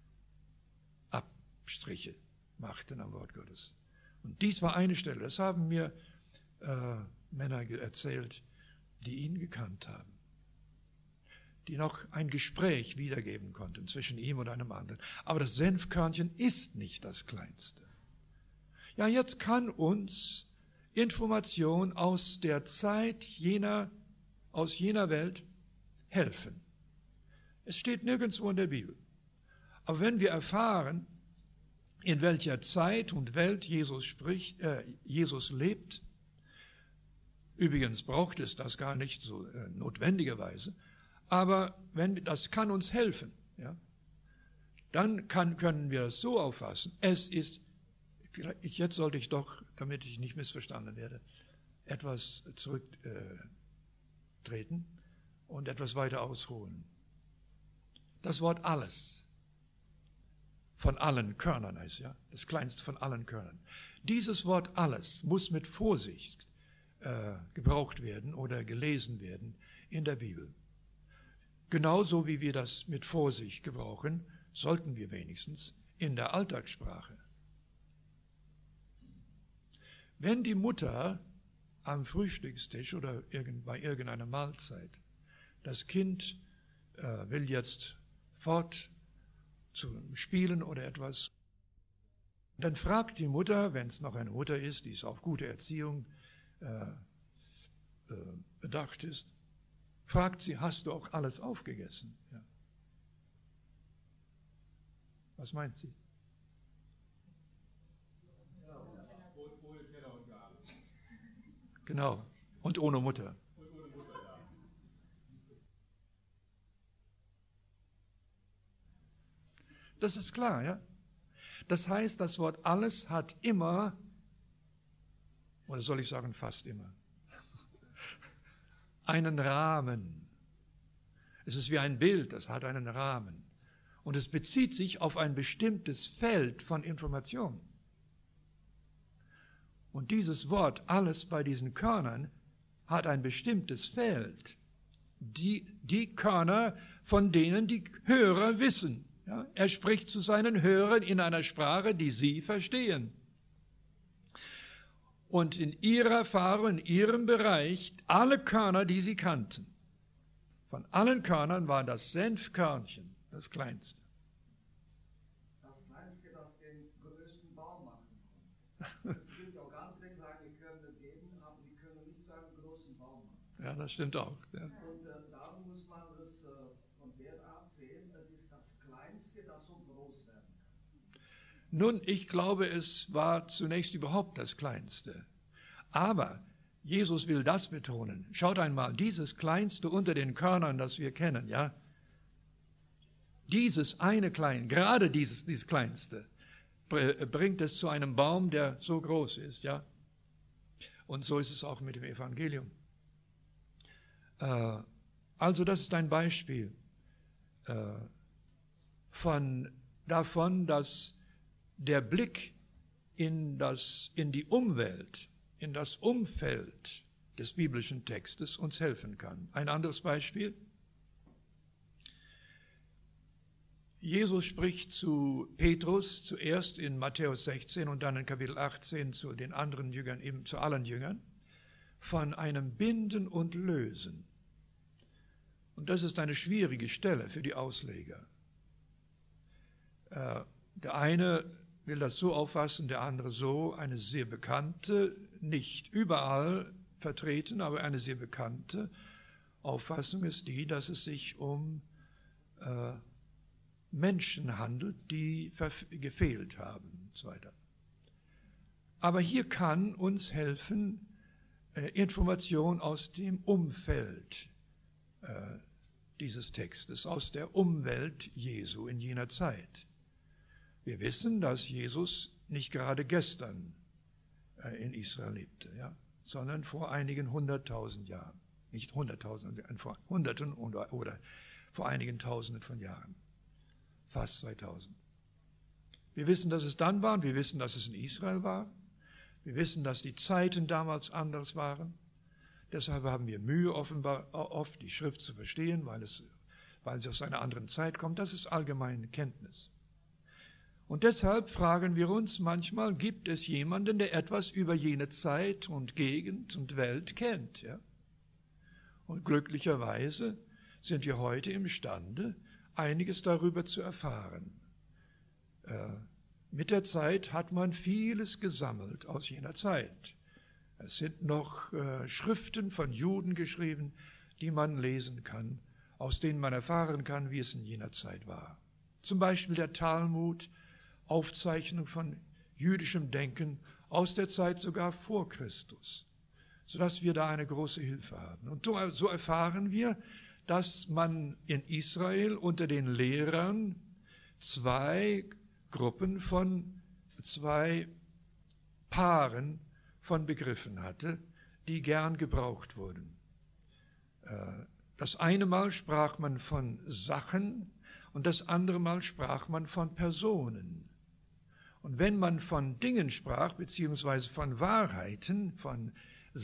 Abstriche machten am Wort Gottes. Und dies war eine Stelle, das haben mir Männer erzählt, die ihn gekannt haben, die noch ein Gespräch wiedergeben konnten zwischen ihm und einem anderen. Aber das Senfkörnchen ist nicht das Kleinste. Ja, jetzt kann uns Information aus der Zeit aus jener Welt helfen. Es steht nirgendwo in der Bibel. Aber wenn wir erfahren, in welcher Zeit und Welt Jesus lebt, übrigens braucht es das gar nicht so notwendigerweise, aber das kann uns helfen. Ja? Dann können wir es so auffassen, jetzt sollte ich doch, damit ich nicht missverstanden werde, etwas zurücktreten und etwas weiter ausholen. Das Wort alles, von allen Körnern heißt ja, das kleinste von allen Körnern. Dieses Wort alles muss mit Vorsicht gebraucht werden oder gelesen werden in der Bibel. Genauso wie wir das mit Vorsicht gebrauchen, sollten wir wenigstens in der Alltagssprache. Wenn die Mutter am Frühstückstisch oder bei irgendeiner Mahlzeit, das Kind will jetzt fort zum Spielen oder etwas, dann fragt die Mutter, wenn es noch eine Mutter ist, die auf gute Erziehung bedacht ist, fragt sie, hast du auch alles aufgegessen? Ja. Was meint sie? Genau. Und ohne Mutter. Das ist klar, ja? Das heißt, das Wort alles hat immer, oder soll ich sagen fast immer, einen Rahmen. Es ist wie ein Bild, das hat einen Rahmen. Und es bezieht sich auf ein bestimmtes Feld von Information. Und dieses Wort, alles bei diesen Körnern, hat ein bestimmtes Feld. Die Körner, von denen die Hörer wissen. Ja, er spricht zu seinen Hörern in einer Sprache, die sie verstehen. Und in ihrer Erfahrung, in ihrem Bereich, alle Körner, die sie kannten. Von allen Körnern war das Senfkörnchen das kleinste. Das kleinste, das den größten Baum machen kann. Es gibt auch ganz kleine Körner geben, aber die können nicht so einen großen Baum machen. Ja, das stimmt auch. Ja. Und darum muss man das von der Art sehen, das ist das Kleinste, das so groß werden kann. Nun, ich glaube, es war zunächst überhaupt das Kleinste. Aber Jesus will das betonen. Schaut einmal, dieses Kleinste unter den Körnern, das wir kennen, ja, dieses eine Klein, gerade dieses Kleinste, bringt es zu einem Baum, der so groß ist, ja. Und so ist es auch mit dem Evangelium. Also das ist ein Beispiel davon, dass der Blick in die Umwelt, in das Umfeld des biblischen Textes uns helfen kann. Ein anderes Beispiel. Jesus spricht zu Petrus zuerst in Matthäus 16 und dann in Kapitel 18 zu den anderen Jüngern, eben zu allen Jüngern, von einem Binden und Lösen. Und das ist eine schwierige Stelle für die Ausleger. Der eine will das so auffassen, der andere so, eine sehr bekannte, nicht überall vertreten, aber eine sehr bekannte Auffassung ist die, dass es sich um Menschen handelt, die gefehlt haben. und so weiter. Aber hier kann uns helfen Information aus dem Umfeld dieses Textes, aus der Umwelt Jesu in jener Zeit. Wir wissen, dass Jesus nicht gerade gestern in Israel lebte, ja, sondern vor einigen 100.000 Jahren. Nicht 100.000, vor Hunderten oder vor einigen Tausenden von Jahren. Fast 2000. Wir wissen, dass es dann war und wir wissen, dass es in Israel war. Wir wissen, dass die Zeiten damals anders waren. Deshalb haben wir Mühe, offenbar oft die Schrift zu verstehen, weil sie aus einer anderen Zeit kommt. Das ist allgemeine Kenntnis. Und deshalb fragen wir uns manchmal, gibt es jemanden, der etwas über jene Zeit und Gegend und Welt kennt? Ja? Und glücklicherweise sind wir heute imstande, einiges darüber zu erfahren. Mit der Zeit hat man vieles gesammelt aus jener Zeit. Es sind noch Schriften von Juden geschrieben, die man lesen kann, aus denen man erfahren kann, wie es in jener Zeit war. Zum Beispiel der Talmud, Aufzeichnung von jüdischem Denken aus der Zeit sogar vor Christus, sodass wir da eine große Hilfe haben. Und so erfahren wir, dass man in Israel unter den Lehrern zwei Paaren von Begriffen hatte, die gern gebraucht wurden. Das eine Mal sprach man von Sachen und das andere Mal sprach man von Personen. Und wenn man von Dingen sprach, beziehungsweise von Wahrheiten, von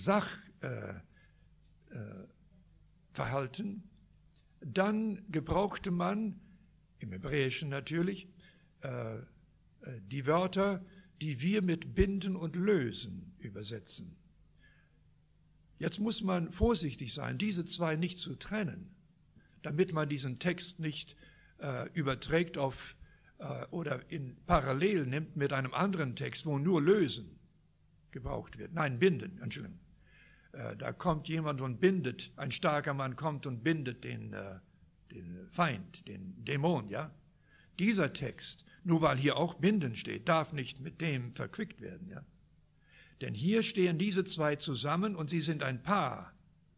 Sachverhalten, dann gebrauchte man, im Hebräischen natürlich, die Wörter, die wir mit binden und lösen übersetzen. Jetzt muss man vorsichtig sein, diese zwei nicht zu trennen, damit man diesen Text nicht überträgt auf oder in parallel nimmt mit einem anderen Text, wo nur lösen gebraucht wird. Nein, binden, Entschuldigung. Da kommt jemand und bindet, ein starker Mann kommt und bindet den Feind, den Dämon, ja. Dieser Text, nur weil hier auch binden steht, darf nicht mit dem verquickt werden, ja. Denn hier stehen diese zwei zusammen und sie sind ein Paar.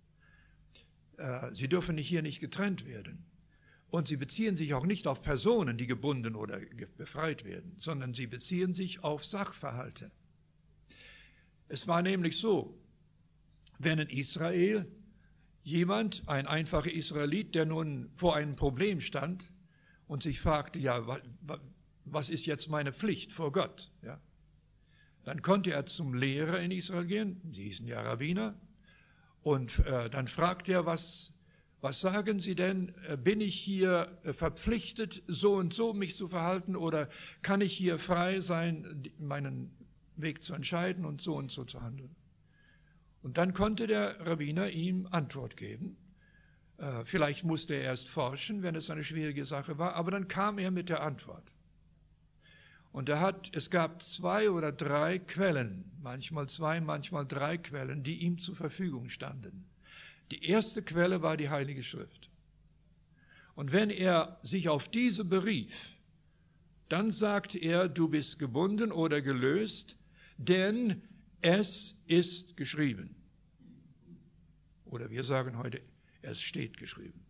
Sie dürfen hier nicht getrennt werden. Und sie beziehen sich auch nicht auf Personen, die gebunden oder befreit werden, sondern sie beziehen sich auf Sachverhalte. Es war nämlich so, wenn in Israel jemand, ein einfacher Israelit, der nun vor einem Problem stand und sich fragte, ja, was ist jetzt meine Pflicht vor Gott? Ja? Dann konnte er zum Lehrer in Israel gehen, sie hießen ja Rabbiner, und dann fragte er, was sagen Sie denn, bin ich hier verpflichtet, so und so mich zu verhalten, oder kann ich hier frei sein, meinen Weg zu entscheiden und so zu handeln? Und dann konnte der Rabbiner ihm Antwort geben. Vielleicht musste er erst forschen, wenn es eine schwierige Sache war, aber dann kam er mit der Antwort. Und es gab 2 oder 3 Quellen, manchmal 2, manchmal 3 Quellen, die ihm zur Verfügung standen. Die erste Quelle war die Heilige Schrift. Und wenn er sich auf diese berief, dann sagte er, du bist gebunden oder gelöst, denn es ist geschrieben. Oder wir sagen heute, es steht geschrieben.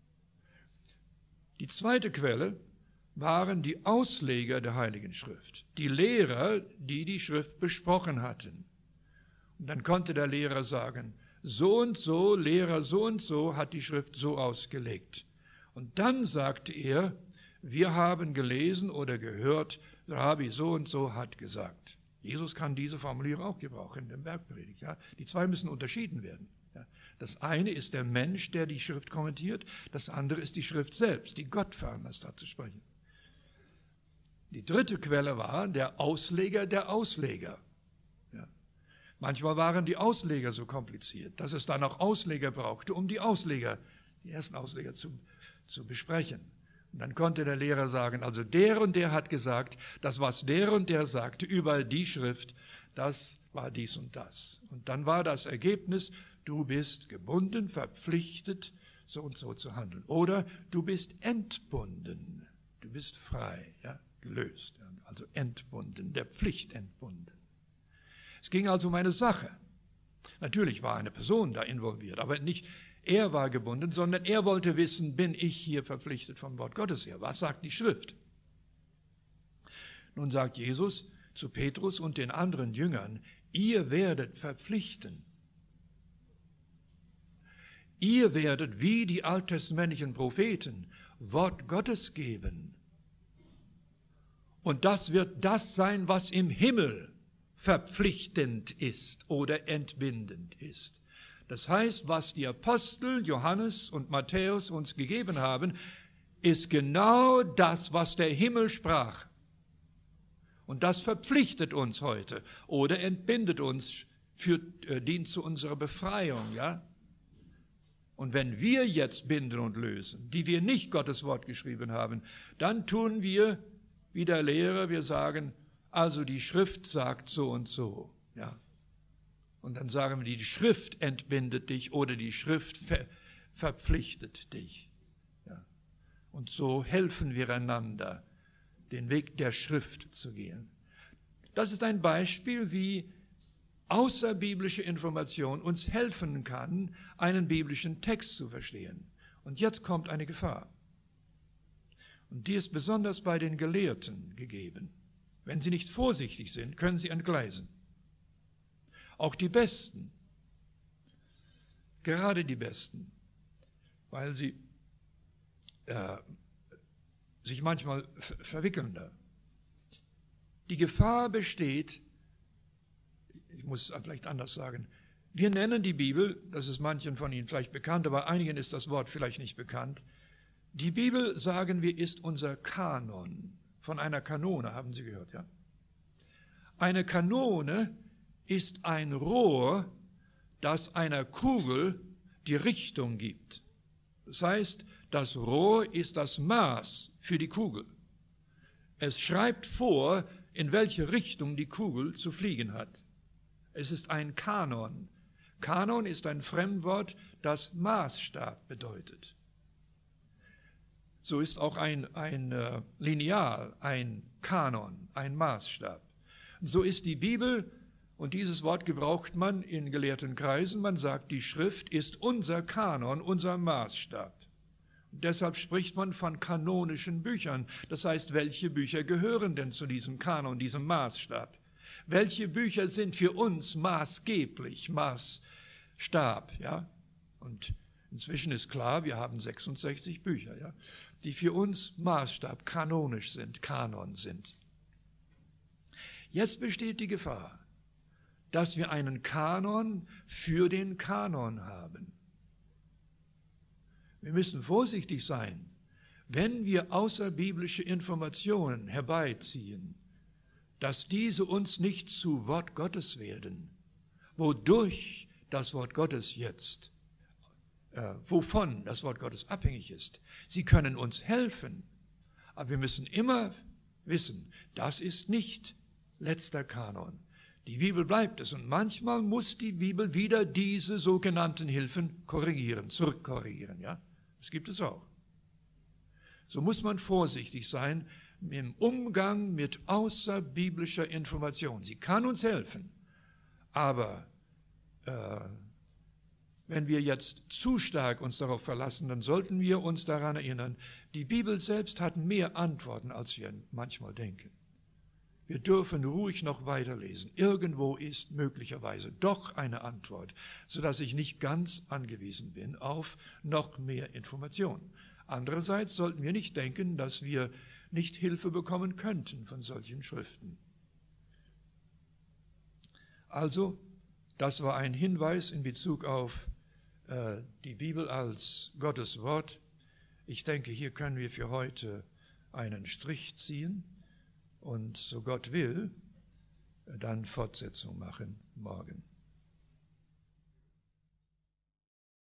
Die zweite Quelle waren die Ausleger der Heiligen Schrift, die Lehrer, die die Schrift besprochen hatten. Und dann konnte der Lehrer sagen, so und so, Lehrer so und so hat die Schrift so ausgelegt. Und dann sagte er, wir haben gelesen oder gehört, Rabbi so und so hat gesagt. Jesus kann diese Formulierung auch gebrauchen in der Bergpredigt. Ja? Die zwei müssen unterschieden werden. Ja? Das eine ist der Mensch, der die Schrift kommentiert, das andere ist die Schrift selbst, die Gott veranlasst hat zu sprechen. Die dritte Quelle war der Ausleger der Ausleger. Ja. Manchmal waren die Ausleger so kompliziert, dass es dann auch Ausleger brauchte, um die ersten Ausleger zu besprechen. Und dann konnte der Lehrer sagen, also der und der hat gesagt, das, was der und der sagte über die Schrift, das war dies und das. Und dann war das Ergebnis, du bist gebunden, verpflichtet, so und so zu handeln. Oder du bist entbunden, du bist frei, ja. gelöst, also entbunden, der Pflicht entbunden. Es ging also um eine Sache. Natürlich war eine Person da involviert, aber nicht er war gebunden, sondern er wollte wissen, bin ich hier verpflichtet vom Wort Gottes her? Was sagt die Schrift? Nun sagt Jesus zu Petrus und den anderen Jüngern, ihr werdet verpflichten. Ihr werdet wie die alttestamentlichen Propheten Wort Gottes geben. Und das wird das sein, was im Himmel verpflichtend ist oder entbindend ist. Das heißt, was die Apostel Johannes und Matthäus uns gegeben haben, ist genau das, was der Himmel sprach. Und das verpflichtet uns heute oder entbindet uns, dient zu unserer Befreiung, ja? Und wenn wir jetzt binden und lösen, die wir nicht Gottes Wort geschrieben haben, dann tun wir wie der Lehrer, wir sagen, also die Schrift sagt so und so, ja. Und dann sagen wir, die Schrift entbindet dich oder die Schrift verpflichtet dich. Ja. Und so helfen wir einander, den Weg der Schrift zu gehen. Das ist ein Beispiel, wie außerbiblische Information uns helfen kann, einen biblischen Text zu verstehen. Und jetzt kommt eine Gefahr. Und die ist besonders bei den Gelehrten gegeben. Wenn sie nicht vorsichtig sind, können sie entgleisen. Auch die Besten, gerade die Besten, weil sie sich manchmal verwickeln da. Die Gefahr besteht, ich muss es vielleicht anders sagen, wir nennen die Bibel, das ist manchen von Ihnen vielleicht bekannt, aber einigen ist das Wort vielleicht nicht bekannt. Die Bibel, sagen wir, ist unser Kanon. Von einer Kanone, haben Sie gehört, ja? Eine Kanone ist ein Rohr, das einer Kugel die Richtung gibt. Das heißt, das Rohr ist das Maß für die Kugel. Es schreibt vor, in welche Richtung die Kugel zu fliegen hat. Es ist ein Kanon. Kanon ist ein Fremdwort, das Maßstab bedeutet. So ist auch ein Lineal, ein Kanon, ein Maßstab. So ist die Bibel, und dieses Wort gebraucht man in gelehrten Kreisen, man sagt, die Schrift ist unser Kanon, unser Maßstab. Und deshalb spricht man von kanonischen Büchern. Das heißt, welche Bücher gehören denn zu diesem Kanon, diesem Maßstab? Welche Bücher sind für uns maßgeblich, Maßstab, ja? Und inzwischen ist klar, wir haben 66 Bücher, ja, die für uns Maßstab, kanonisch sind, Kanon sind. Jetzt besteht die Gefahr, dass wir einen Kanon für den Kanon haben. Wir müssen vorsichtig sein, wenn wir außerbiblische Informationen herbeiziehen, dass diese uns nicht zu Wort Gottes werden, wodurch das Wort Gottes jetzt, wovon das Wort Gottes abhängig ist. Sie können uns helfen, aber wir müssen immer wissen, das ist nicht letzter Kanon. Die Bibel bleibt es und manchmal muss die Bibel wieder diese sogenannten Hilfen korrigieren, zurückkorrigieren. Ja? Das gibt es auch. So muss man vorsichtig sein im Umgang mit außerbiblischer Information. Sie kann uns helfen, aber wenn wir jetzt zu stark uns darauf verlassen, dann sollten wir uns daran erinnern, die Bibel selbst hat mehr Antworten, als wir manchmal denken. Wir dürfen ruhig noch weiterlesen. Irgendwo ist möglicherweise doch eine Antwort, sodass ich nicht ganz angewiesen bin auf noch mehr Informationen. Andererseits sollten wir nicht denken, dass wir nicht Hilfe bekommen könnten von solchen Schriften. Also, das war ein Hinweis in Bezug auf die Bibel als Gottes Wort. Ich denke, hier können wir für heute einen Strich ziehen und, so Gott will, dann Fortsetzung machen morgen.